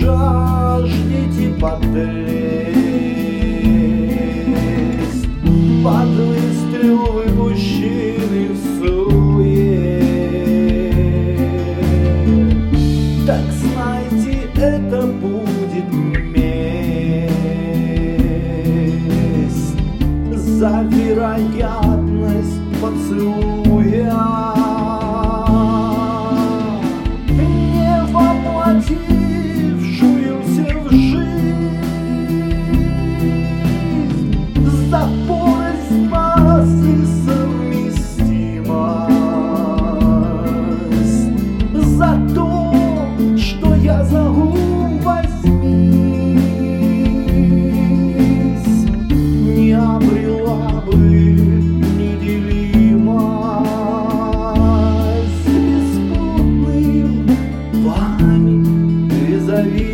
жаждете подлезть под выстрел выпущенный в суе. Так знайте, это будет месть за вероятность поцелуя, не воплотившуюся в жизнь, за порость нас и совместимость, за то, что я зову возьмись, не обрела бы неделимость с беспутным вами визави.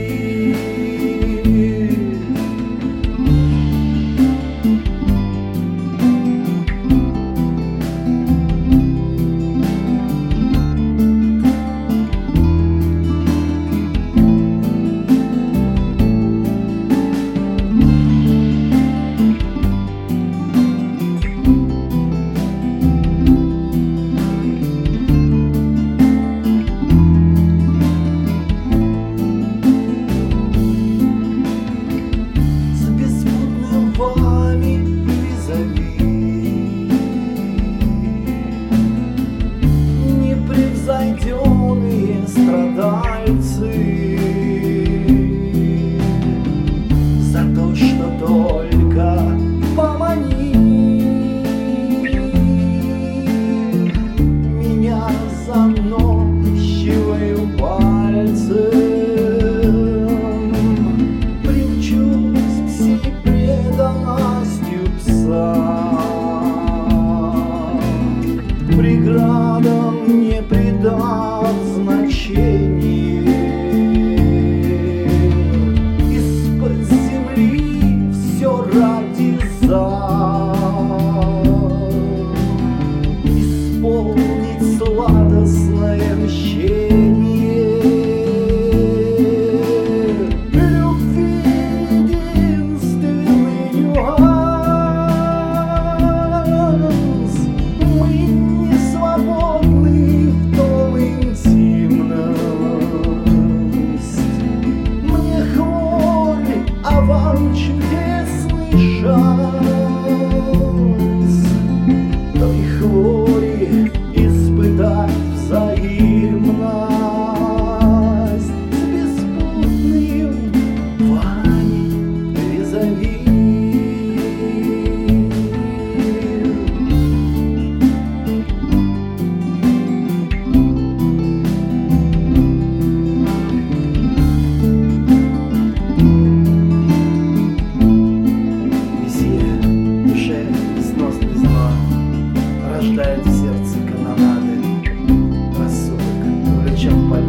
Непревзойденные страдальцы, за то, что только помани меня заносчивою пальцем, привчусь к сей преданностью пса, преградам не придав значения, из-под земли все ради исполнить сладостное мщение. Любви единственный нюанс, мы не свободны в том интимность. Мне хворь, а вам чудесный шанс той хвори испытать взаимность с беспутным вами визави. Рождает в сердце канонады рассудок, увлечен по